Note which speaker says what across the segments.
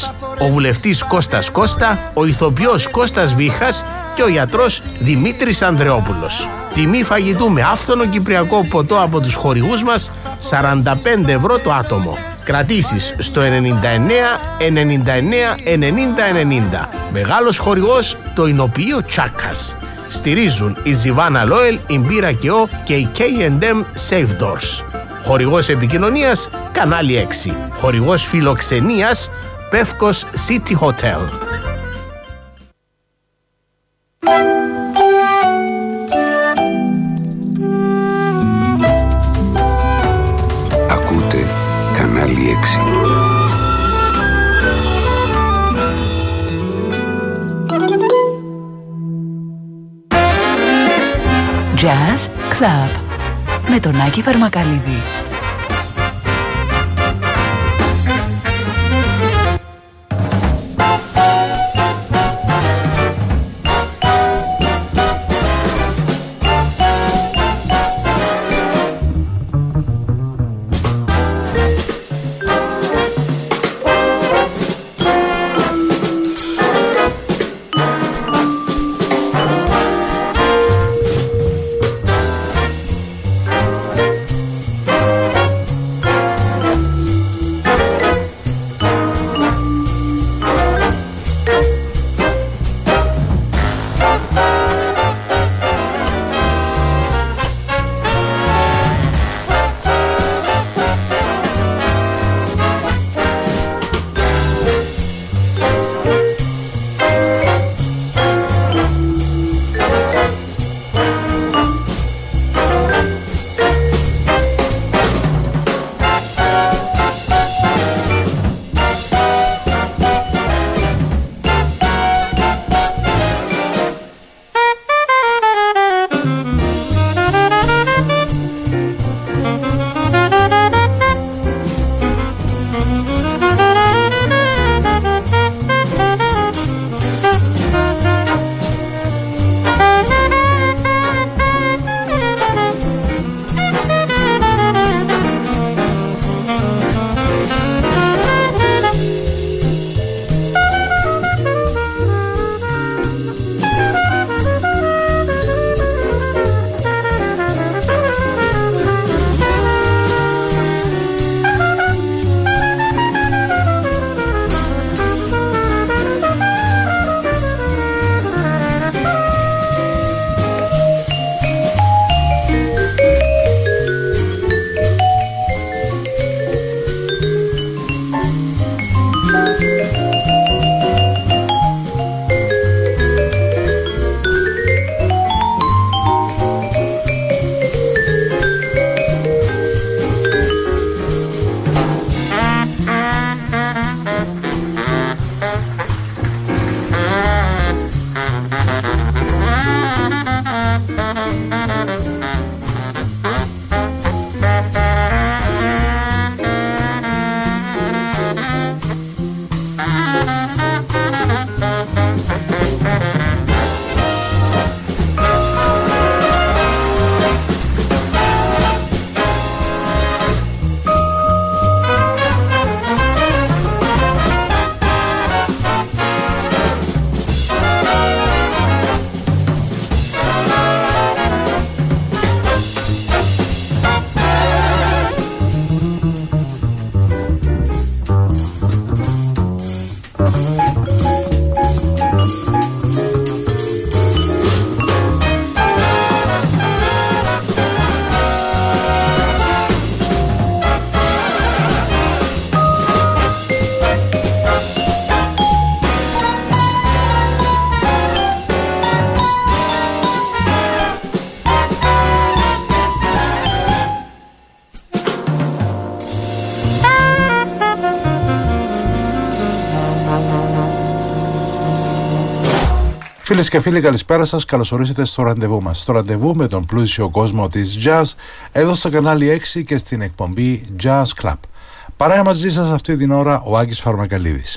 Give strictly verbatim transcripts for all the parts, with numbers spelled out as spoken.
Speaker 1: Κώστας, ο βουλευτής Κώστας Κώστα, ο ηθοποιός Κώστας Βίχας και ο γιατρός Δημήτρης Ανδρεόπουλος. Τιμή φαγητού με άφθονο κυπριακό ποτό από τους χορηγούς μας, σαράντα πέντε ευρώ το άτομο. Κρατήσεις στο ενενήντα εννέα ενενήντα εννέα ενενήντα ενενήντα. Μεγάλος χορηγός το εινοποιείο Τσάκας. Στηρίζουν η Ζιβάνα Λόελ, η Μπύρα και ο και η κέι εντ εμ Safe Doors. Χορηγός επικοινωνίας Κανάλι έξι. Χορηγός φιλοξενίας Πεύκος City Hotel.
Speaker 2: Ακούτε Κανάλι έξι.
Speaker 3: Jazz Club με τον Άκη Φαρμακαλίδη.
Speaker 4: Φίλες και φίλοι, καλησπέρα σας. Καλώς ορίσατε στο ραντεβού μας. Στο ραντεβού με τον πλούσιο κόσμο της jazz, εδώ στο κανάλι έξι και στην εκπομπή Jazz Club. Παρέα μαζί σας αυτή την ώρα ο Άκης Φαρμακαλίδης.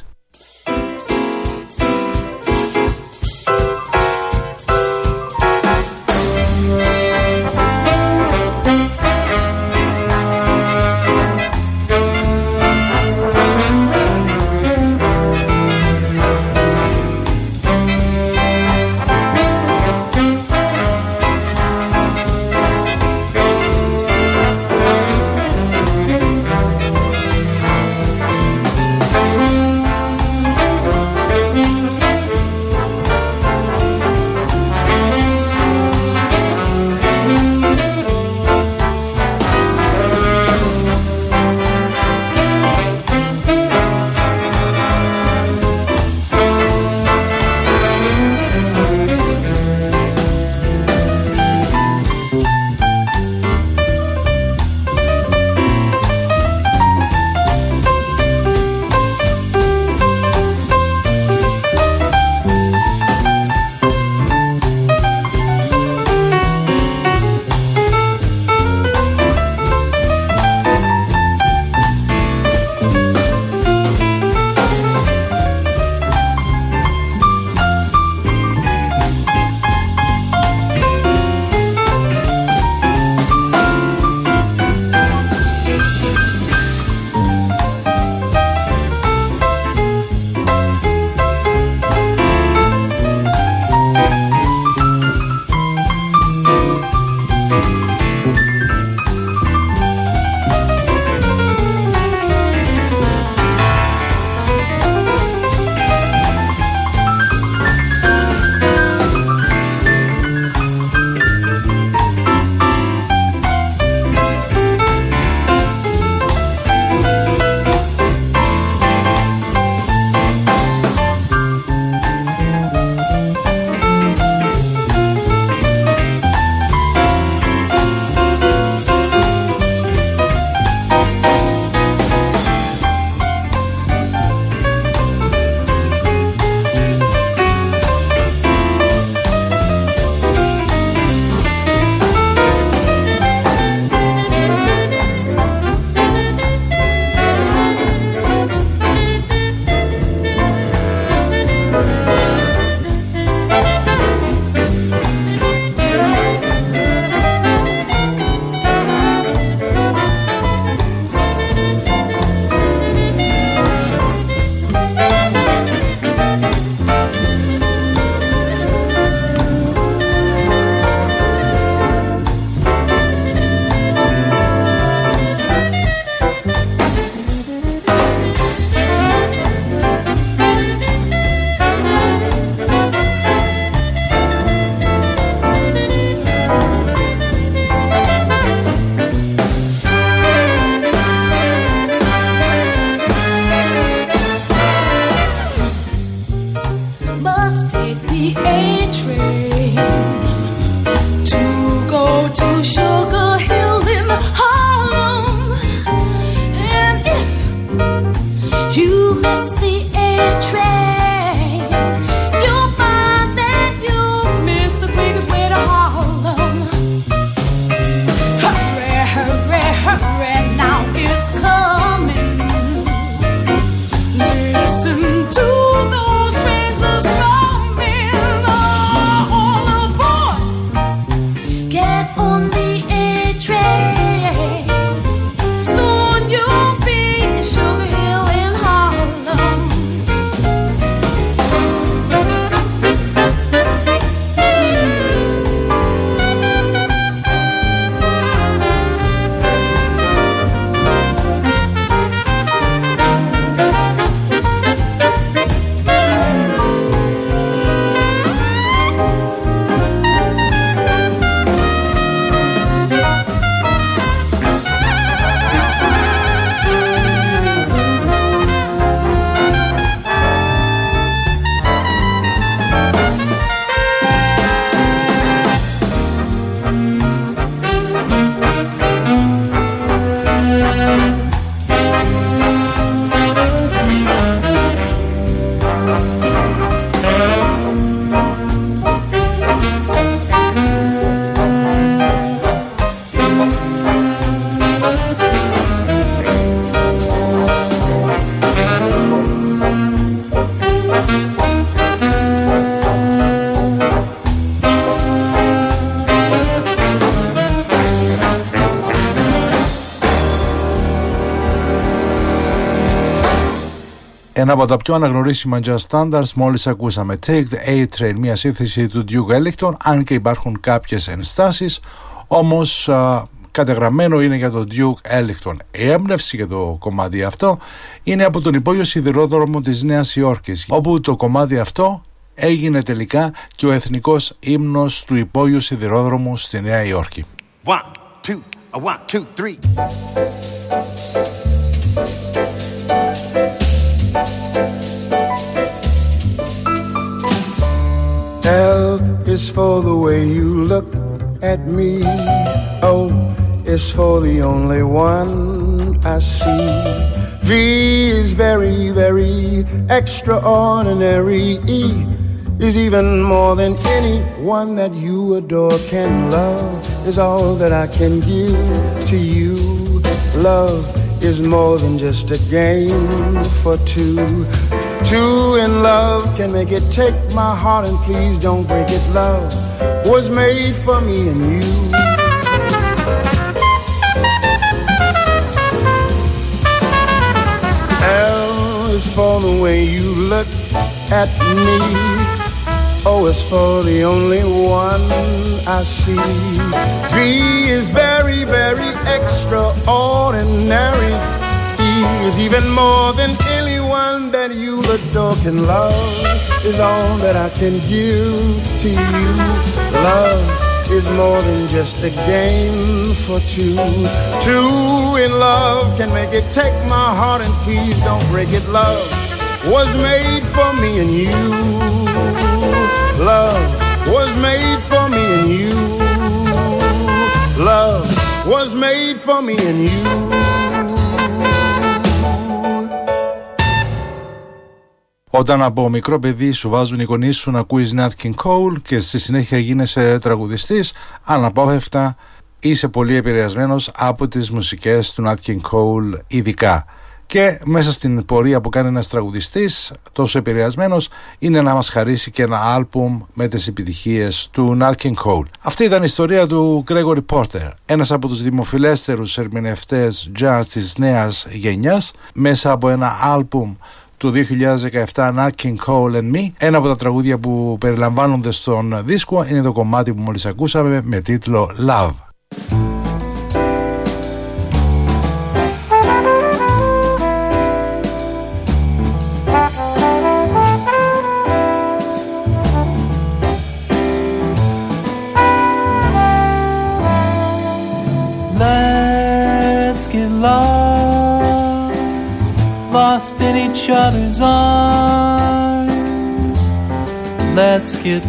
Speaker 5: must take the A train to go to Sugar Hill in Harlem. And if you miss the A train, you'll find that you'll miss the quickest way to Harlem. Hurry, hurry, hurry, now it's coming. Listen to those trains are strumming. All aboard, get on the A train. Soon you'll be in Sugar Hill in Harlem.
Speaker 4: Ένα από τα πιο αναγνωρίσιμα jazz standards μόλις ακούσαμε, Take the A-Train, μια σύνθεση του Duke Ellington, αν και υπάρχουν κάποιες ενστάσεις, όμως α, κατεγραμμένο είναι για τον Duke Ellington. Η έμπνευση για το κομμάτι αυτό είναι από τον υπόγειο σιδηρόδρομο της Νέας Υόρκης, όπου το κομμάτι αυτό έγινε τελικά και ο εθνικός ύμνος του υπόγειου σιδηρόδρομου στη Νέα Υόρκη.
Speaker 6: One, two, one, two, three.
Speaker 7: L is for the way you look at me. O is for the only one I see. V is very, very extraordinary. E is even more than anyone that you adore can love. Is all that I can give to you. Love is more than just a game for two. Two in love can make it. Take my heart and please don't break it. Love was made for me and you. L is for the way you look at me. O is for the only one I see. V is very, very extraordinary. E is even more than anyone that you adore can love. Is all that I can give to you. Love is more than just a game for two. Two in love can make it. Take my heart and please don't break it. Love was made for me and you. Love was made for me and you. Love was made for me and you.
Speaker 4: Όταν από μικρό παιδί σου βάζουν οι γονείς σου να ακούεις Nat King Cole και στη συνέχεια γίνεσαι τραγουδιστής, αναπόφευκτα είσαι πολύ επηρεασμένος από τις μουσικές του Nat King Cole ειδικά. Και μέσα στην πορεία που κάνει ένας τραγουδιστής τόσο επηρεασμένος είναι να μας χαρίσει και ένα άλμπουμ με τις επιτυχίες του Nat King Cole. Αυτή ήταν η ιστορία του Gregory Porter, ένας από τους δημοφιλέστερους ερμηνευτές jazz της νέας γενιάς, μέσα από ένα άλμπουμ του δύο χιλιάδες δεκαεπτά, Nat King Cole and Me. Ένα από τα τραγούδια που περιλαμβάνονται στον δίσκο είναι το κομμάτι που μόλις ακούσαμε με τίτλο Love.
Speaker 8: Let's get lost, lost in each other's arms. let's get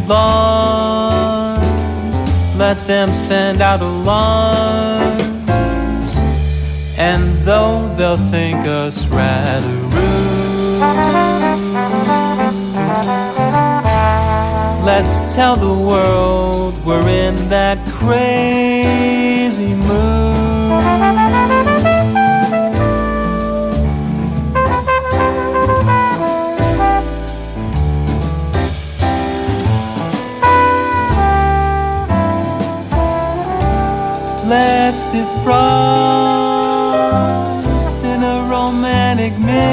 Speaker 8: lost. Let them send out alarms, and though they'll think us rather rude, let's tell the world we're in that crazy mood. Let's defrost in a romantic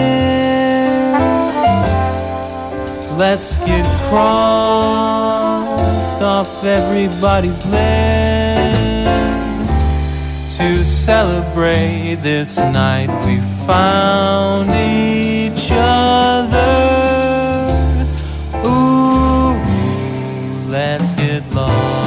Speaker 8: mist. Let's get crossed off everybody's list to celebrate this night we found each other. Ooh, let's get lost.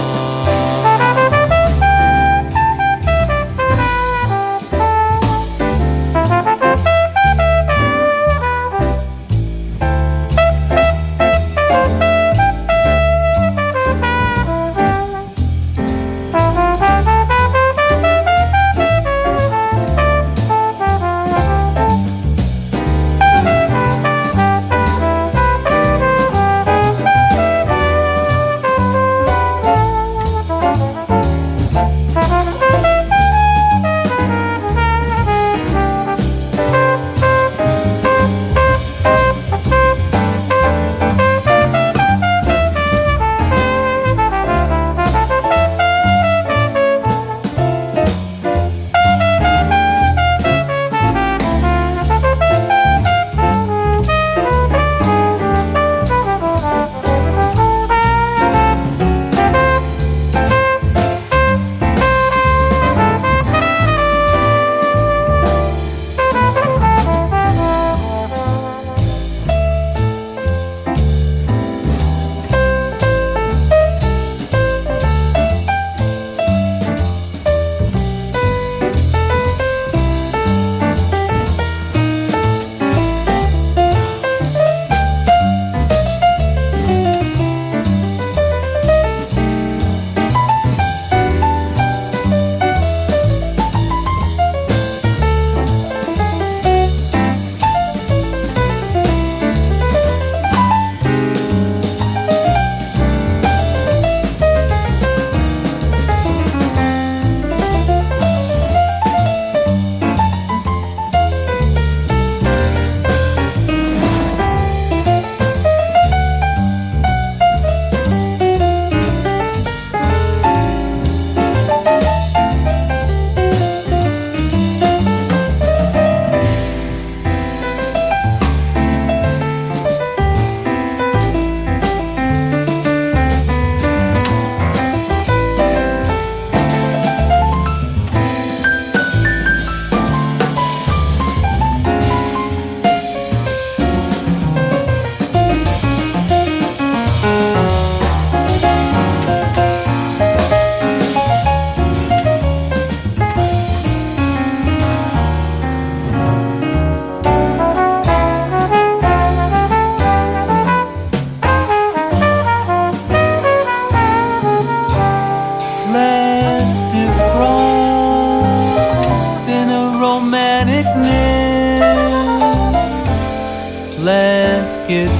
Speaker 8: Get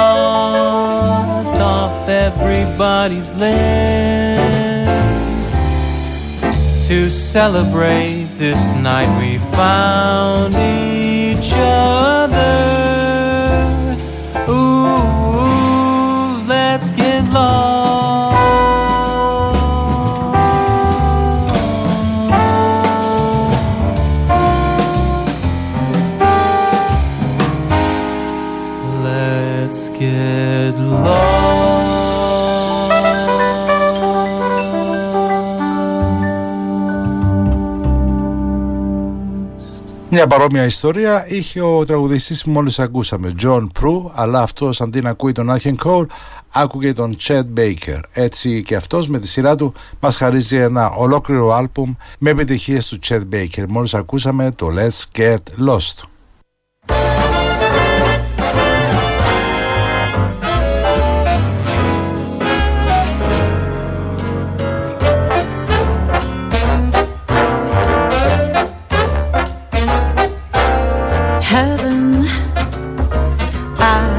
Speaker 8: crossed off everybody's list to celebrate this night we found each other. Ooh, let's get lost. Get
Speaker 4: Μια παρόμοια ιστορία είχε ο τραγουδιστής που μόλις ακούσαμε, John Prue, αλλά αυτός αντί να ακούει τον Nat King Cole άκουγε τον Chet Baker. Έτσι και αυτός με τη σειρά του μας χαρίζει ένα ολόκληρο άλμπουμ με επιτυχίες του Chet Baker. Μόλις ακούσαμε το Let's Get Lost.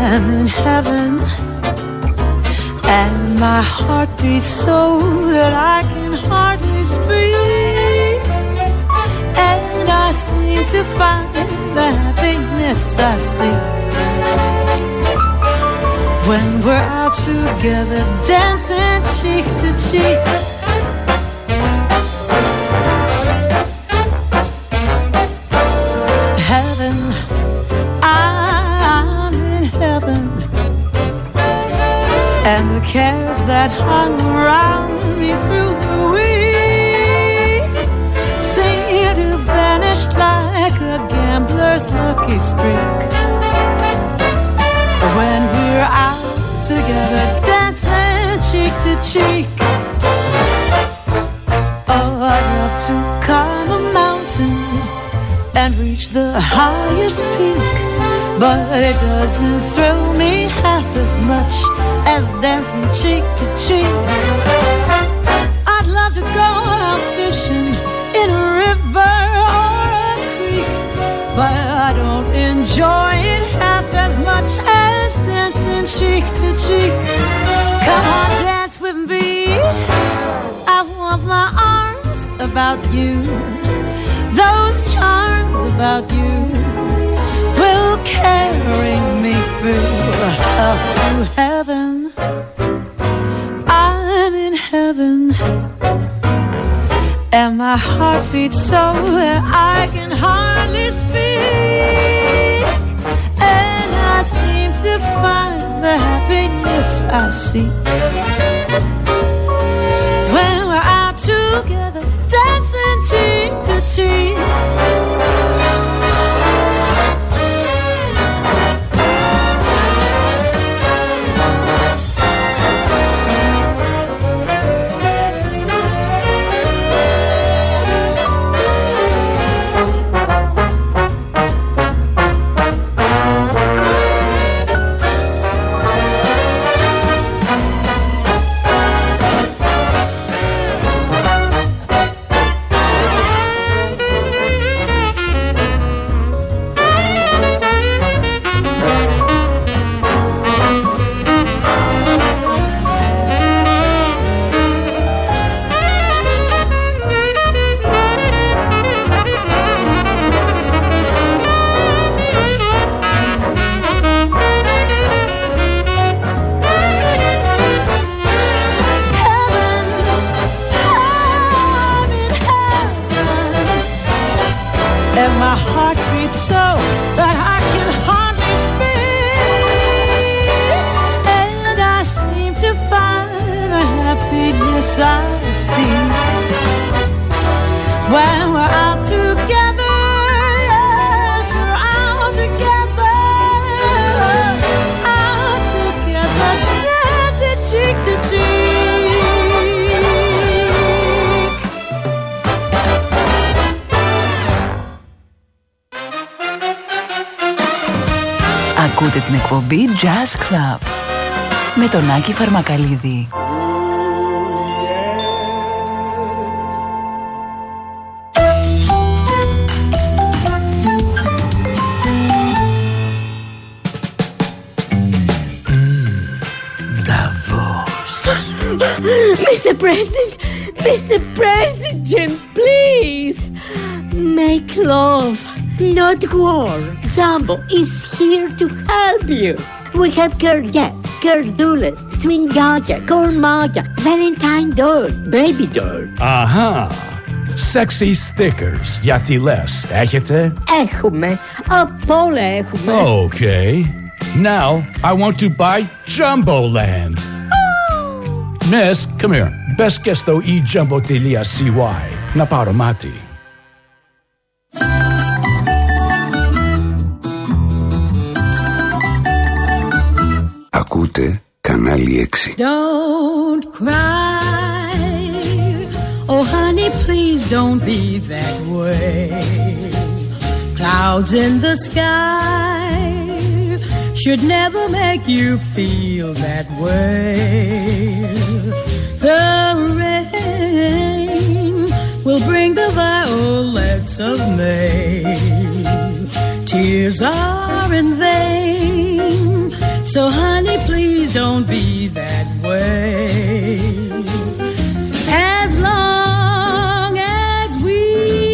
Speaker 5: I'm in heaven, and my heart beats so that I can hardly speak, and I seem to find the happiness I seek when we're out together, dancing cheek to cheek. Heaven, I'm in heaven, and the cares that hung around me through the week seem to vanish like a gambler's lucky streak when we're out together, dancing cheek to cheek. Oh, I'd love to climb a mountain and reach the highest peak, but it doesn't thrill me half as much as dancing cheek to cheek. I'd love to go out fishing in a river or a creek, but I don't enjoy it half as much as dancing cheek to cheek. Come on, dance with me. I want my arms about you. Those charms about you will carry me through, up to heaven. I'm in heaven, and my heart beats so that I can hardly speak, and I seem to find the happiness I seek when we're out together, dancing cheek to cheek.
Speaker 3: Ακούτε την εκπομπή Jazz Club με τον Άκη Φαρμακαλίδη.
Speaker 9: Mister President, Mister President, please make love, not war. Jumbo is here to help you. We have Kergues, Kerdules, Stringaga, Cormaga, Valentine doll, baby doll.
Speaker 10: Αχα, sexy stickers για θηλές έχετε?
Speaker 9: Έχουμε, απ' όλα έχουμε.
Speaker 10: Okay, now I want to buy Jumboland. Miss, come here. Μπες και στο e jumbo dot c y να πάρω μάτι.
Speaker 2: Ακούτε κανάλι έξι.
Speaker 5: Don't cry, oh honey, please don't be that way. Clouds in the sky should never make you feel that way. The rain will bring the violets of May. Tears are in vain So honey, please don't be that way. As long as we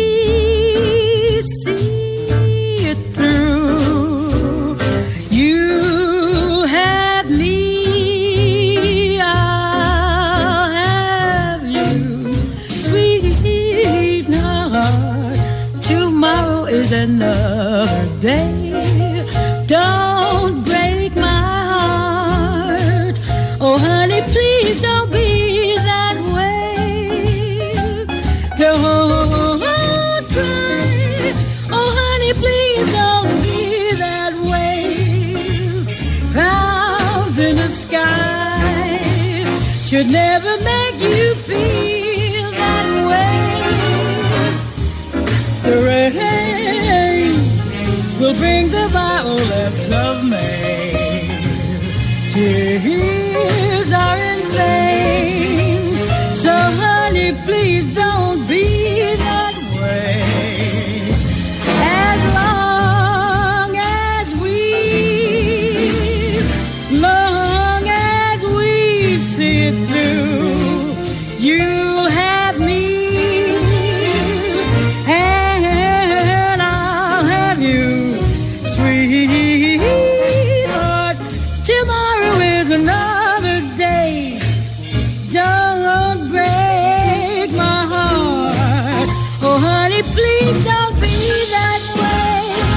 Speaker 5: see it through, you have me, I'll have you, sweetheart. Tomorrow is another day. Don't break my heart. Oh honey, please don't be that way. Don't cry. Oh honey, please don't be that way. Clouds in the sky should never make you feel that way. The rain will bring the violets of May. Tears are in vain. So honey, please don't be that way. As long as we, long as we see it through, you'll have me, and I'll have you, sweetheart. Tomorrow is another day. Don't break my heart. Oh honey, please don't be that way.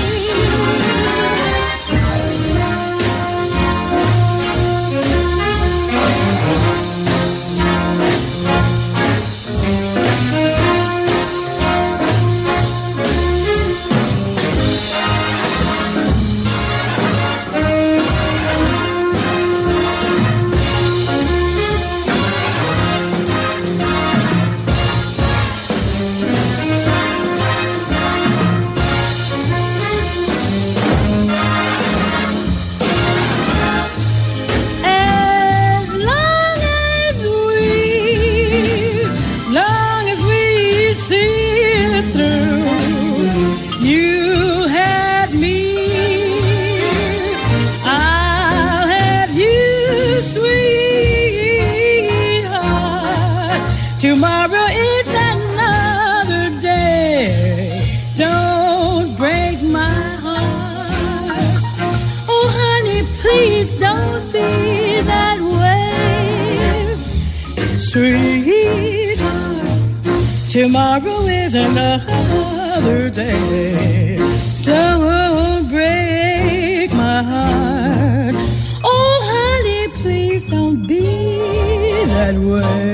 Speaker 5: As long as we, long as we see it through, you'll have me, I'll have you, sweetheart. Tomorrow is another day. Don't break my heart. Oh honey, please don't be that way, sweetheart. Tomorrow is another day. Don't break my heart. Oh honey, please don't be that way.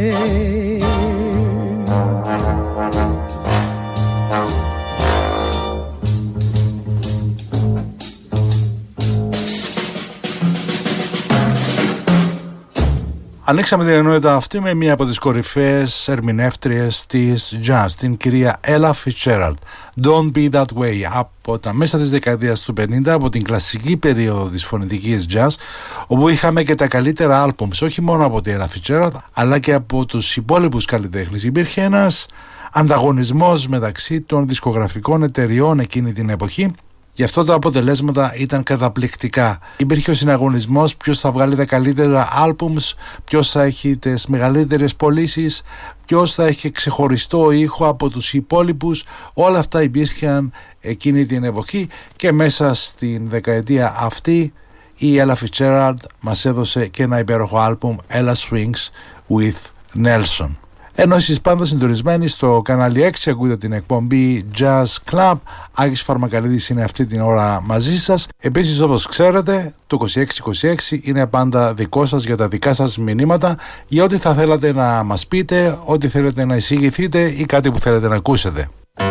Speaker 4: Ανοίξαμε την ενότητα αυτή με μία από τις κορυφαίες ερμηνεύτριες της jazz, την κυρία Ella Fitzgerald. Don't be that way. Από τα μέσα της δεκαετίας του πενήντα, από την κλασική περίοδο της φωνητικής jazz, όπου είχαμε και τα καλύτερα albums, όχι μόνο από την Ella Fitzgerald, αλλά και από τους υπόλοιπους καλλιτέχνες. Υπήρχε ένας ανταγωνισμός μεταξύ των δισκογραφικών εταιριών εκείνη την εποχή. Γι' αυτό τα αποτελέσματα ήταν καταπληκτικά. Υπήρχε ο συναγωνισμός ποιος θα βγάλει τα καλύτερα albums, ποιος θα έχει τις μεγαλύτερες πωλήσεις, ποιος θα έχει ξεχωριστό ήχο από τους υπόλοιπους. Όλα αυτά υπήρχαν εκείνη την εποχή και μέσα στην δεκαετία αυτή η Ella Fitzgerald μας έδωσε και ένα υπέροχο album, Ella Swings with Nelson. Ενώ εσείς πάντα συντονισμένοι στο κανάλι έξι ακούτε την εκπομπή Jazz Club. Άκης Φαρμακαλίδης είναι αυτή την ώρα μαζί σας. Επίσης, όπως ξέρετε, το είκοσι έξι είκοσι έξι είναι πάντα δικό σας για τα δικά σας μηνύματα, για ό,τι θα θέλατε να μας πείτε, ό,τι θέλετε να εισηγηθείτε ή κάτι που θέλετε να ακούσετε.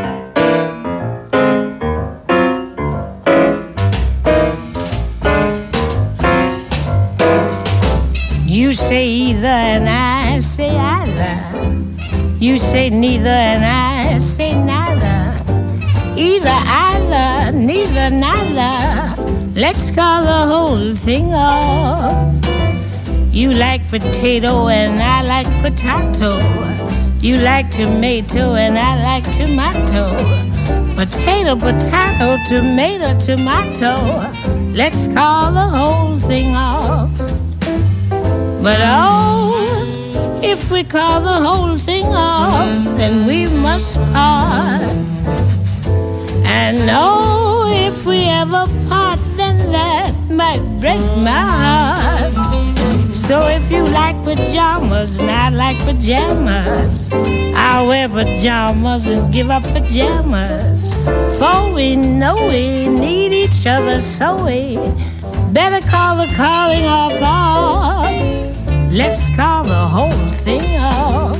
Speaker 11: You say either and I say either. You say neither and I say neither. Either, either, neither, neither. Let's call the whole thing off. You like potato and I like potato. You like tomato and I like tomato. Potato, potato, tomato, tomato. Let's call the whole thing thing off. But oh, if we call the whole thing off, then we must part. And oh, if we ever part, then that might break my heart. So if you like pajamas and I like pajamas, I'll wear pajamas and give up pajamas. For we know we need each other, so we better call the calling off off. Let's call the whole thing off.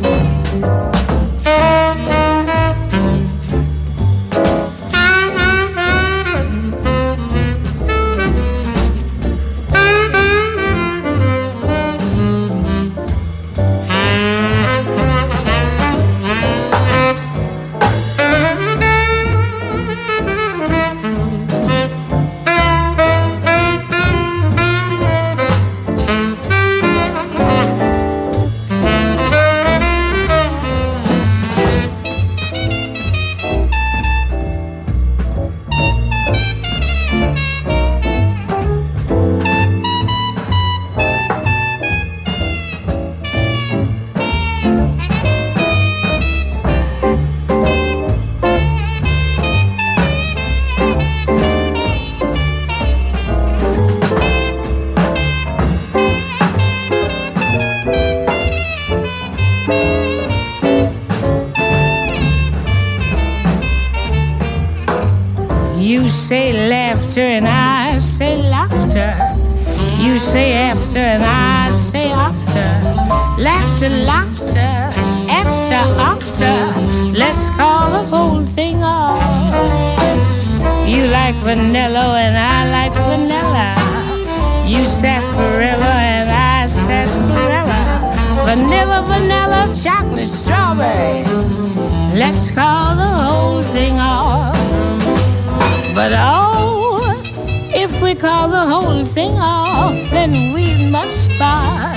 Speaker 11: You say laughter and I say laughter. You say after and I say after. Laughter, laughter, after, after. Let's call the whole thing off. You like vanilla and I like vanilla. You sarsaparilla and I sarsaparilla. Vanilla, vanilla, chocolate, strawberry. Let's call the whole thing off. But oh, if we call the whole thing off, then we must part.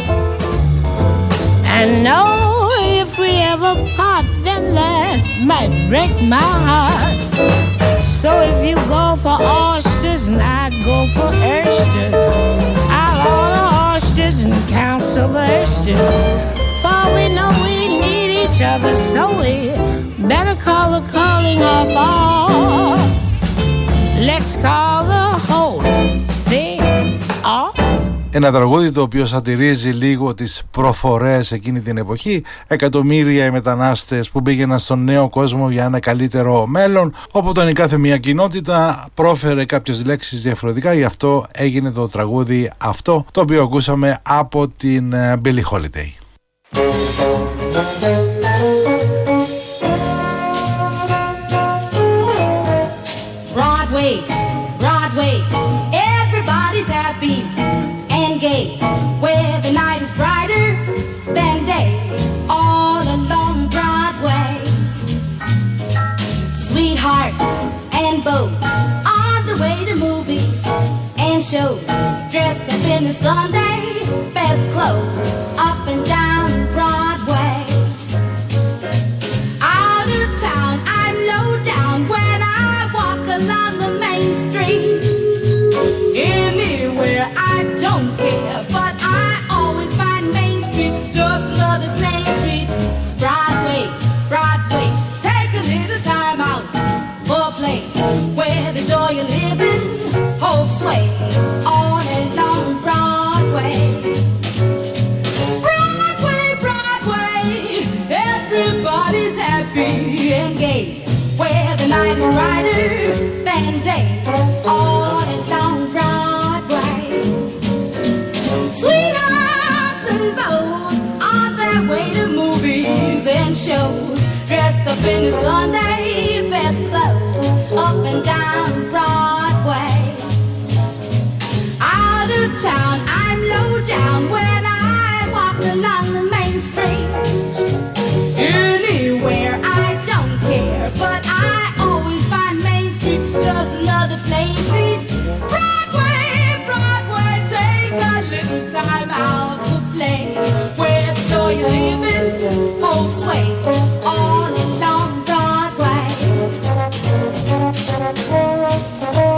Speaker 11: And no, if we ever part, then that might break my heart. So if you go for oysters and I go for oysters, I'll order oysters and counsel the oysters. For we know we need each other, so we better call the calling off off. Let's call the whole thing off.
Speaker 4: Ένα τραγούδι το οποίο σατηρίζει λίγο τις προφορές εκείνη την εποχή. Εκατομμύρια οι μετανάστες που πήγαιναν στον νέο κόσμο για ένα καλύτερο μέλλον, όπου η κάθε μια κοινότητα πρόφερε κάποιες λέξεις διαφορετικά. Γι' αυτό έγινε το τραγούδι αυτό, το οποίο ακούσαμε από την Billie Holiday.
Speaker 12: Broadway, Broadway, everybody's happy and gay, where the night is brighter than day, all along Broadway. Sweethearts and beaux on the way to movies and shows, dressed up in the Sunday best clothes, up and down Broadway. Out of town, I'm low down when I walk along the main street. Anywhere I don't care, but I always find Main Street just another plain street. Broadway, Broadway, take a little time out for play, where the joy of living holds sway all along Broadway. Broadway, Broadway, everybody's happy and gay, where the night is brighter than day, all along Broadway. Sweethearts and beaux on their way to movies and shows, dressed up in the Sunday best clothes, up and down Broadway. Out of town, I'm low down when I walk along the main street. Anywhere I don't care, but I always find Main Street just another plain street. Broadway, Broadway, take a little time out for play, where the joy of living holds sway all along Broadway.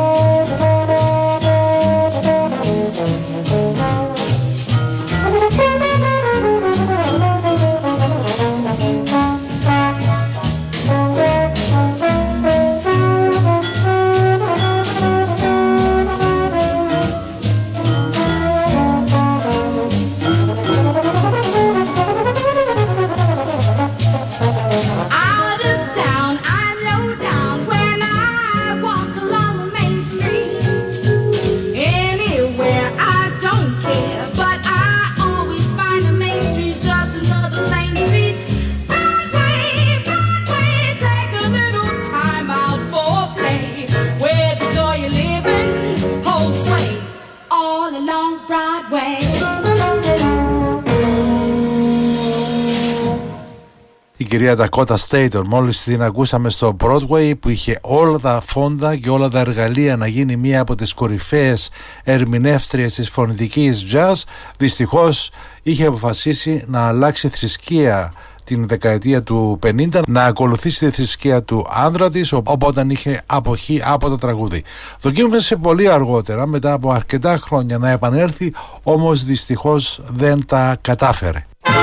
Speaker 4: κυρία Dakota Staton. Μόλις την ακούσαμε στο Broadway, που είχε όλα τα φόντα και όλα τα εργαλεία να γίνει μία από τις κορυφαίες ερμηνεύτριες της φωνητικής jazz, δυστυχώς είχε αποφασίσει να αλλάξει θρησκεία την δεκαετία του πενήντα, να ακολουθήσει τη θρησκεία του άνδρα της, οπότε είχε αποχή από το τραγούδι. Δοκίμασε πολύ αργότερα, μετά από αρκετά χρόνια, να επανέλθει, όμως δυστυχώς δεν τα κατάφερε.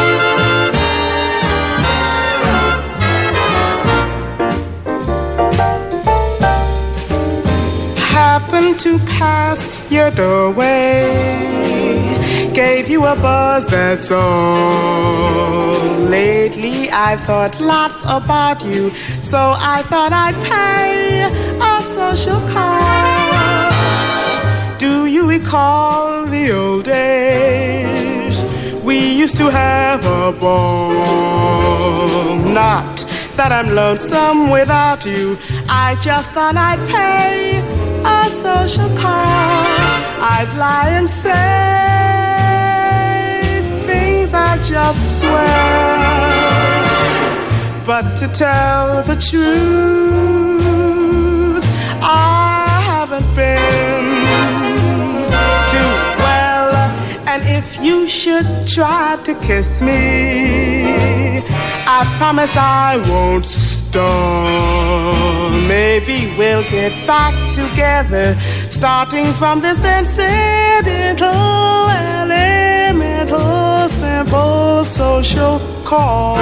Speaker 13: Happened to pass your doorway, gave you a buzz, that's all. Lately I've thought lots about you, so I thought I'd pay a social call. Do you recall the old days? We used to have a ball. Not that I'm lonesome without you, I just thought I'd pay a social call. I'd lie and say things I just swear, but to tell the truth, I haven't been too well. And if you should try to kiss me, I promise I won't stall. Maybe we'll get back together, starting from this incidental, elemental, simple social call.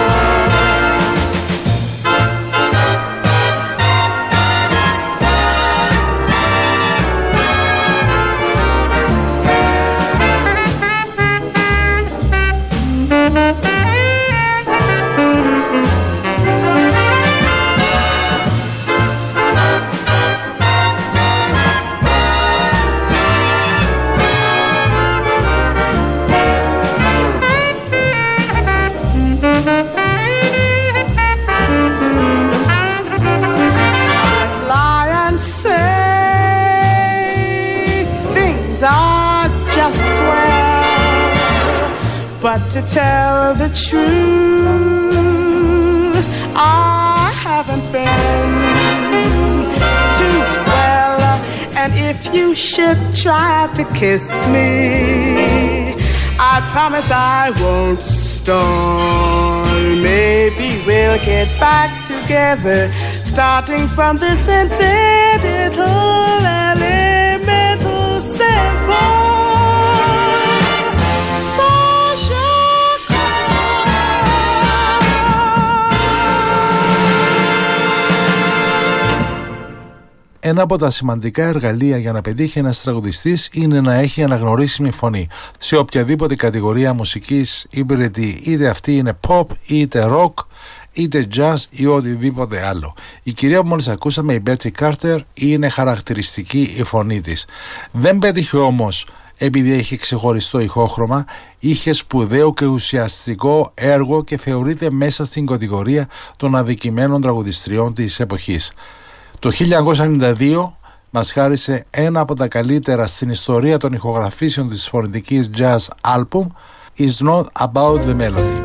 Speaker 13: But to tell the truth, I haven't been too well. And if you should try to kiss me, I promise I won't stall. Maybe we'll get back together, starting from this incidental, elemental, simple.
Speaker 4: Ένα από τα σημαντικά εργαλεία για να πετύχει ένας τραγουδιστής είναι να έχει αναγνωρίσιμη φωνή. Σε οποιαδήποτε κατηγορία μουσικής υπηρετεί, είτε αυτή είναι pop, είτε rock, είτε jazz ή οτιδήποτε άλλο. Η κυρία που μόλις ακούσαμε, η Betty Carter, είναι χαρακτηριστική η φωνή της. Δεν πέτυχε όμως επειδή έχει ξεχωριστό ηχόχρωμα, είχε σπουδαίο και ουσιαστικό έργο και θεωρείται μέσα στην κατηγορία των αδικημένων τραγουδιστριών της εποχής. Το χίλια εννιακόσια ενενήντα δύο μας χάρισε ένα από τα καλύτερα στην ιστορία των ηχογραφήσεων της φωνητικής jazz album, It's Not About the Melody.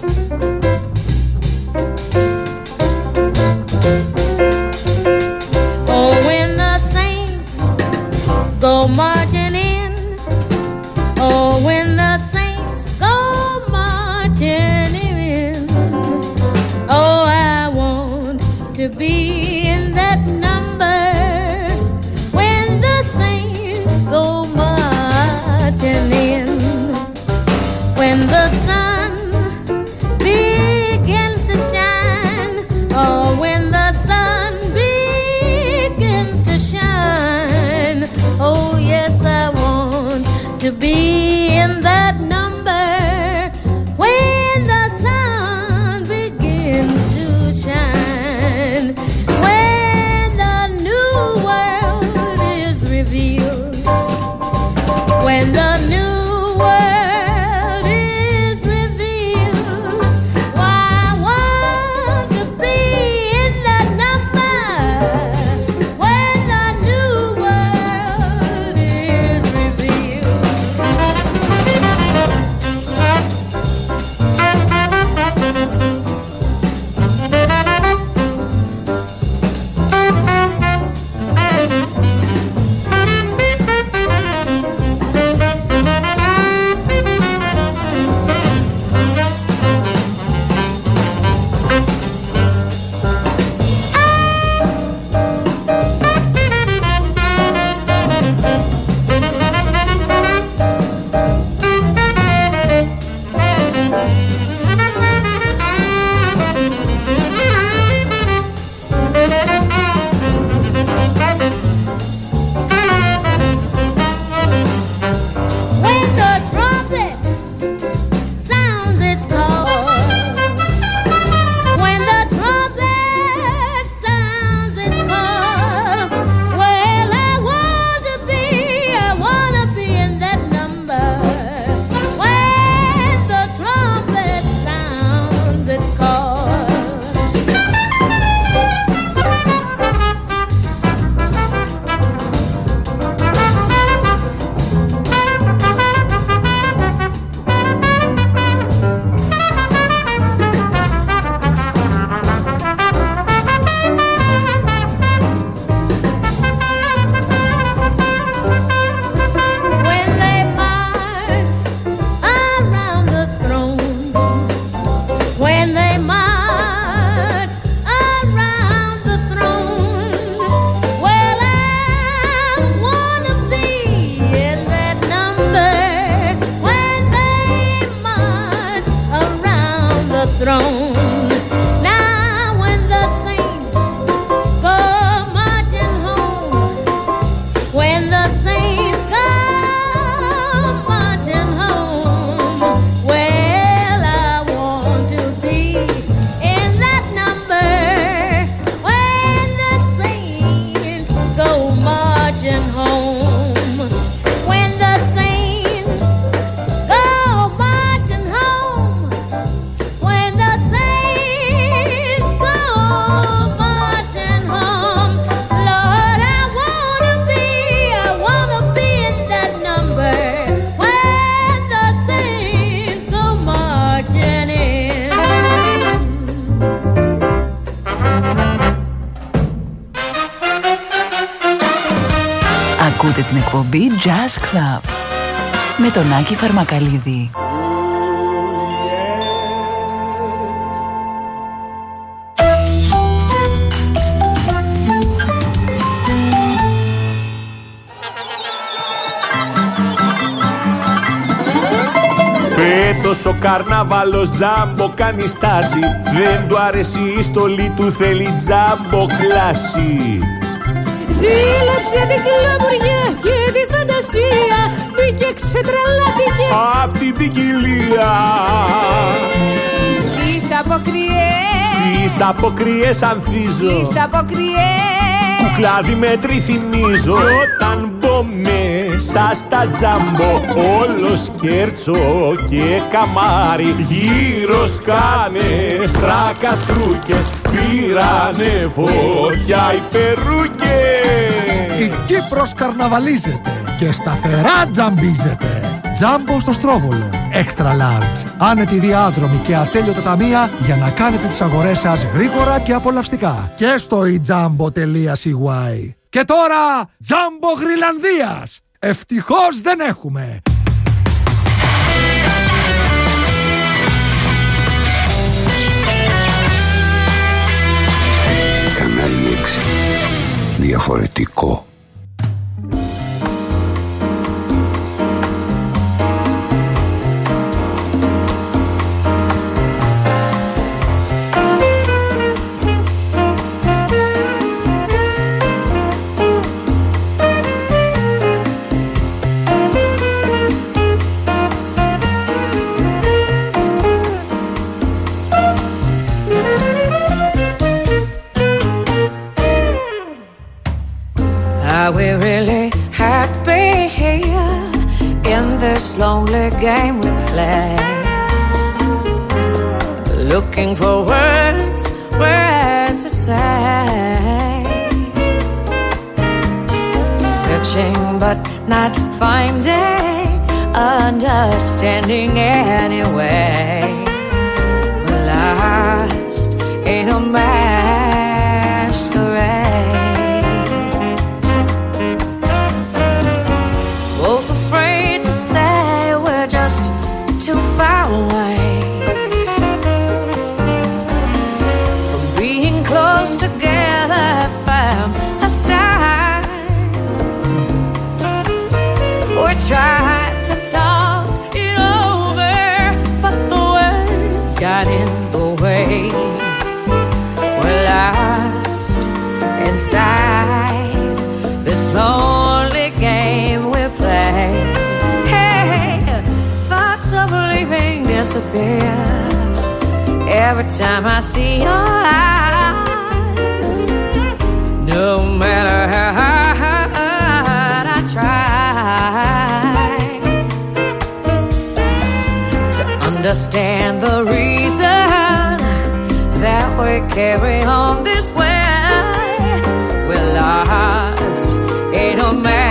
Speaker 14: Oh, when the saints go marching in, oh, when the saints go marching in, oh, I want to be in that number when the saints go marching in, when the sun begins to shine, oh, when the sun begins to shine, oh yes, I want to be in that number when the sun begins to shine, when the new world is revealed, when the new world is
Speaker 3: εκπομπή Jazz Club με τον Άκη Φαρμακαλίδη.
Speaker 15: Φέτος ο καρναβάλος τζάμπο κάνει στάση. Δεν του αρέσει η στολή του, θέλει τζάμπο κλάση.
Speaker 5: Ζήλεψε την κλαμουριά και τη φαντασία. Μπήκε ξετρελάθηκε
Speaker 15: απ' την ποικιλία.
Speaker 5: Στις αποκριές,
Speaker 15: Στις αποκριές ανθίζω.
Speaker 5: Στις αποκριές,
Speaker 15: κουκλάδι με τριθυμίζω. Κι όταν μπω μέσα στα τζάμπο, όλο σκέρτσο και καμάρι. Γύρω σκάνε στρακαστρούκες, πήρανε φωτιά οι περούκες.
Speaker 16: Η Κύπρος καρναβαλίζεται και σταθερά τζαμπίζεται. Τζάμπο στο Στρόβολο. Extra large. Άνετη διάδρομη και ατέλειωτα ταμεία για να κάνετε τις αγορές σας γρήγορα και απολαυστικά. Και στο e jumbo τελεία c y. Και τώρα, Τζάμπο Γρυλανδίας. Ευτυχώς δεν έχουμε.
Speaker 2: Κανάλι έξι. Διαφορετικό.
Speaker 17: Are we really happy here in this lonely game we play? Looking for words, words to say. Searching but not finding, understanding anyway. We're lost in a masquerade. Too far away from being close together from the start. We tried to talk it over, but the words got in the way. We're lost inside this lonely game we play. Believing disappear every time I see your eyes. No matter how hard I try to understand the reason that we carry on this way. We're lost in a mess.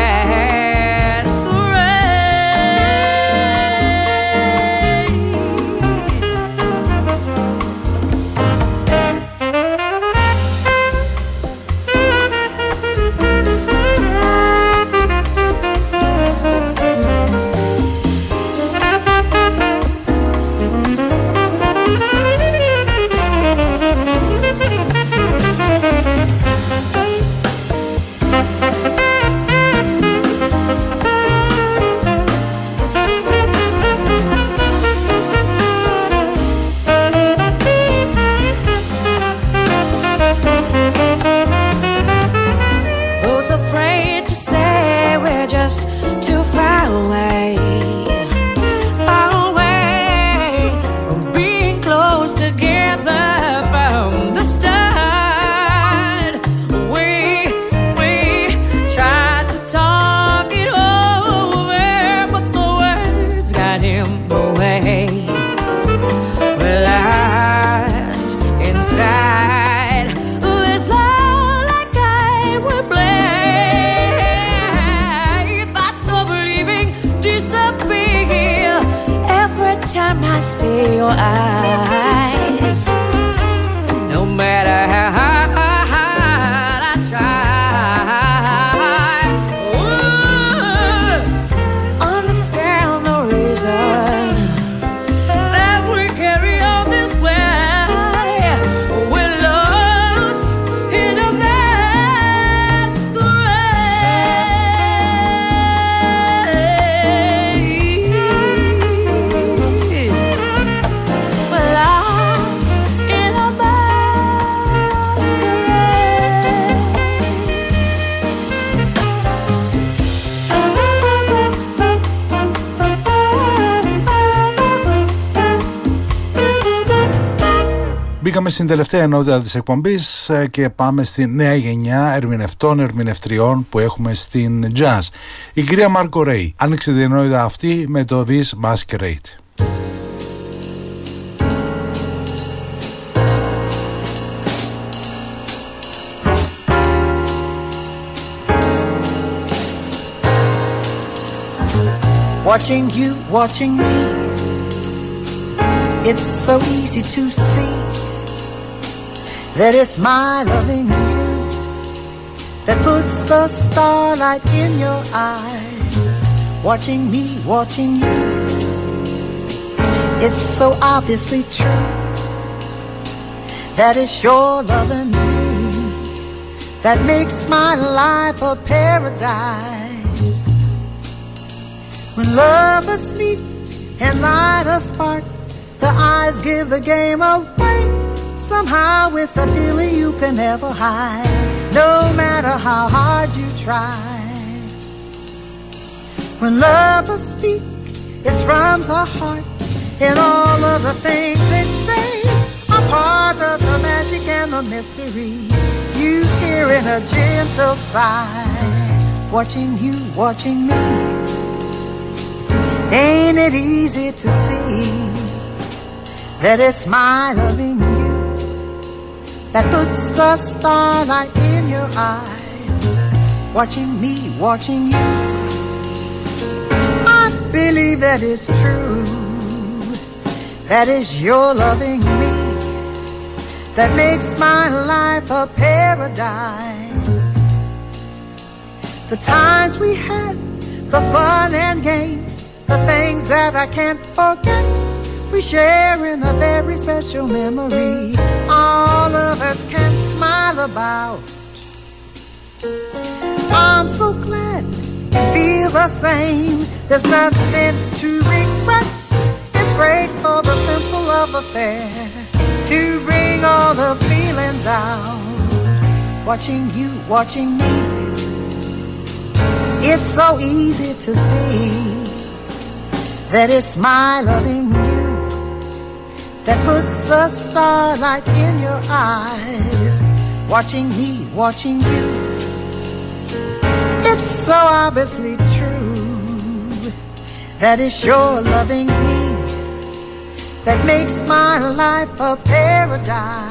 Speaker 17: Your eyes, no matter how hard I try. Ooh,
Speaker 4: Μπήκαμε στην τελευταία ενότητα της εκπομπής και πάμε στη νέα γενιά ερμηνευτών, ερμηνευτριών που έχουμε στην jazz. Η κυρία Μάρκο Ρέι άνοιξε την ενότητα αυτή με το This Masquerade.
Speaker 18: Watching you, watching me, it's so easy to see that it's my loving you that puts the starlight in your eyes. Watching me, watching you, it's so obviously true that it's your loving me that makes my life a paradise. When lovers meet and light a spark, the eyes give the game away. Somehow it's a feeling you can never hide, no matter how hard you try. When lovers speak, it's from the heart, and all of the things they say are part of the magic and the mystery you hear in a gentle sigh. Watching you, watching me, ain't it easy to see that it's my loving you that puts the starlight in your eyes. Watching me, watching you, I believe that it's true, that it's your loving me that makes my life a paradise. The times we had, the fun and games, the things that I can't forget, we share in a very special memory all of us can smile about. I'm so glad you feel the same. There's nothing to regret. It's great for the simple love affair to bring all the feelings out. Watching you, watching me, it's so easy to see that it's my loving you that puts the starlight in your eyes. Watching me, watching you, it's so obviously true that it's your loving me that makes my life a paradise.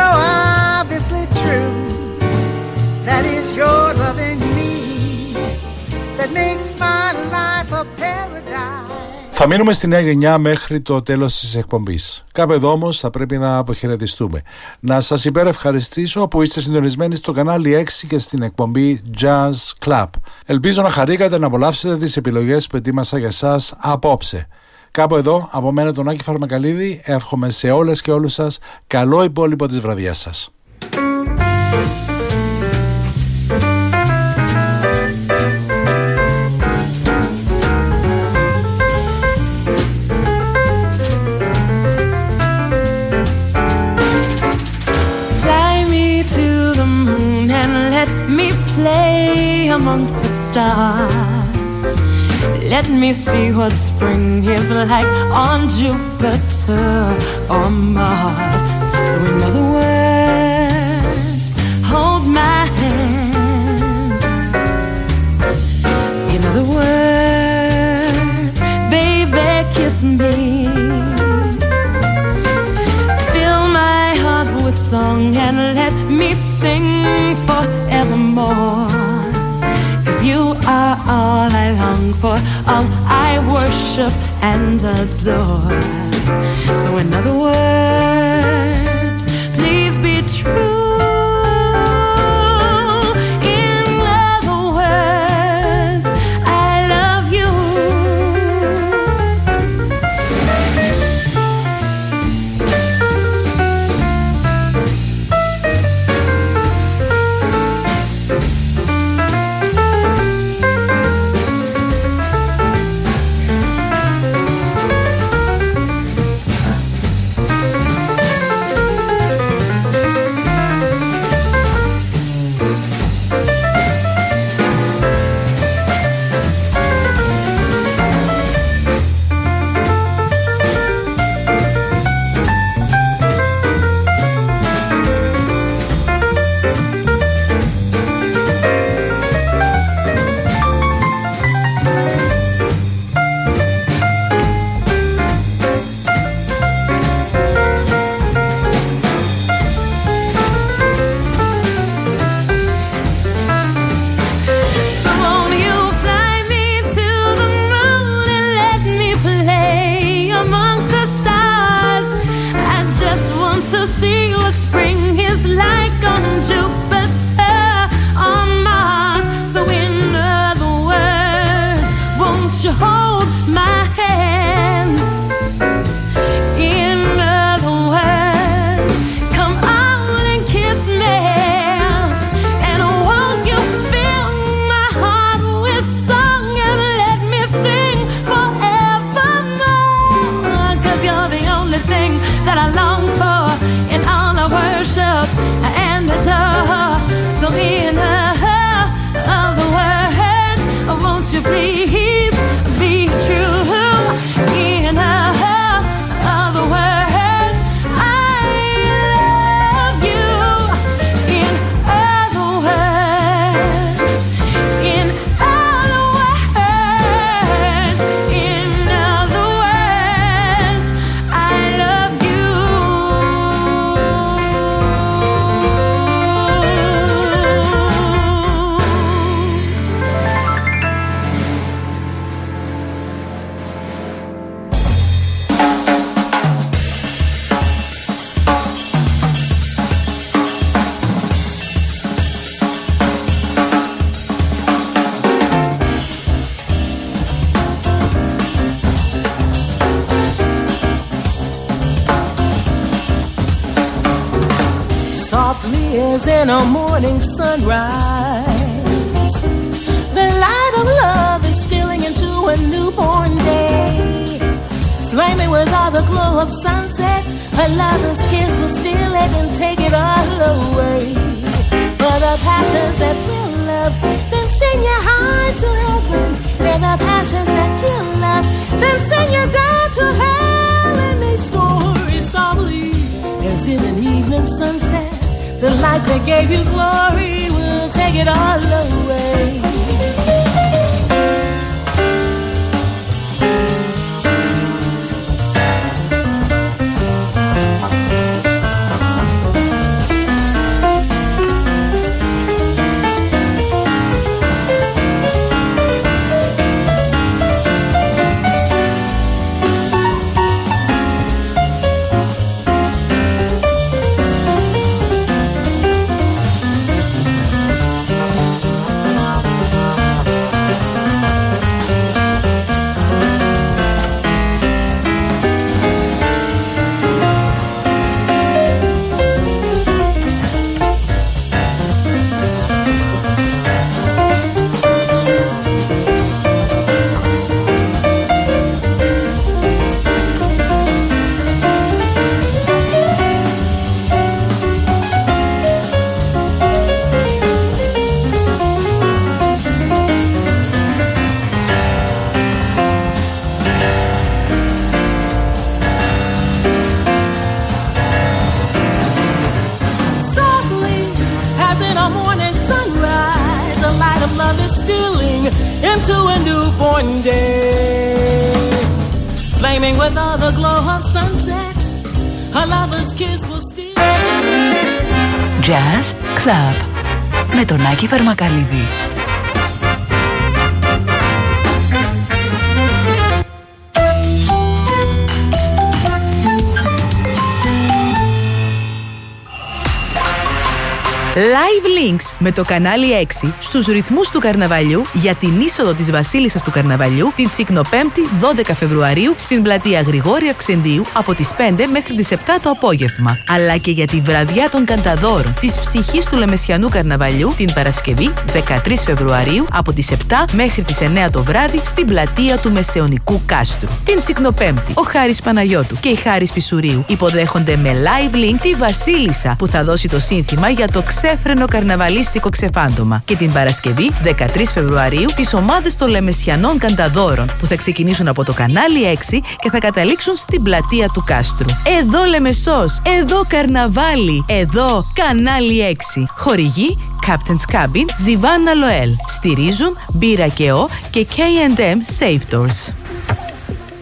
Speaker 18: obviously true. That is your loving me that makes my life a paradise.
Speaker 4: Θα μείνουμε στη νέα γενιά μέχρι το τέλος της εκπομπής. Κάπου εδώ όμως θα πρέπει να αποχαιρετιστούμε. Να σας υπερευχαριστήσω που είστε συντονισμένοι στο κανάλι έξι και στην εκπομπή Jazz Club. Ελπίζω να χαρήκατε να απολαύσετε τις επιλογές που ετοίμασα για σας απόψε. Κάπου εδώ, από μένα τον Άκη Φαρμακαλίδη, εύχομαι σε όλες και όλους σας καλό υπόλοιπο της βραδιάς σας.
Speaker 5: Play amongst the stars. Let me see what spring is like on Jupiter or Mars. So in other words, hold my hand. In other words, baby, kiss me. Fill my heart with song and let me sing forevermore. 'Cause you are all I long for, all I worship and adore. So in other words, please be true. In other words, I love you. In a morning sunrise, the light of love is stealing into a newborn day. Flaming with all the glow of sunset, a lover's kiss will steal it and take it all away. For the passions that thrill love, then send you high to heaven. They're the passions that kill love, then send you down to hell and make stories softly as in an evening sunset. The light that gave you glory will take it all away. flaming with all the glow of sunset. A lover's kiss will steal.
Speaker 3: Jazz Club με τον Άκη Φαρμακαλίδη. Live Links με το κανάλι έξι στους ρυθμούς του καρναβαλιού για την είσοδο της Βασίλισσας του Καρναβαλιού την Τσικνοπέμπτη δώδεκα Φεβρουαρίου στην πλατεία Γρηγόρη Αυξεντίου από τις πέντε μέχρι τις επτά το απόγευμα. Αλλά και για τη βραδιά των Κανταδόρων της ψυχής του Λεμεσιανού Καρναβαλιού την Παρασκευή δεκατρείς Φεβρουαρίου από τις επτά μέχρι τις εννέα το βράδυ στην πλατεία του Μεσαιωνικού Κάστρου. Την Τσικνοπέμπτη ο Χάρης Παναγιώτου και η Χάρης Πισουρίου υποδέχονται με Live Link τη Βασίλισσα που θα δώσει το σύνθημα για το ξέφρενο καρναβαλίστικο ξεφάντωμα. Και την Παρασκευή δεκατρείς Φεβρουαρίου τις ομάδες των Λεμεσιανών Κανταδόρων που θα ξεκινήσουν από το κανάλι έξι και θα καταλήξουν στην πλατεία του Κάστρου. Εδώ Λεμεσός, εδώ καρναβάλι, εδώ κανάλι έξι. Χορηγοί Captain's Cabin, Ζιβάνα Λοέλ. Στηρίζουν Μπύρα και Ο και κέι εντ εμ Safe Doors.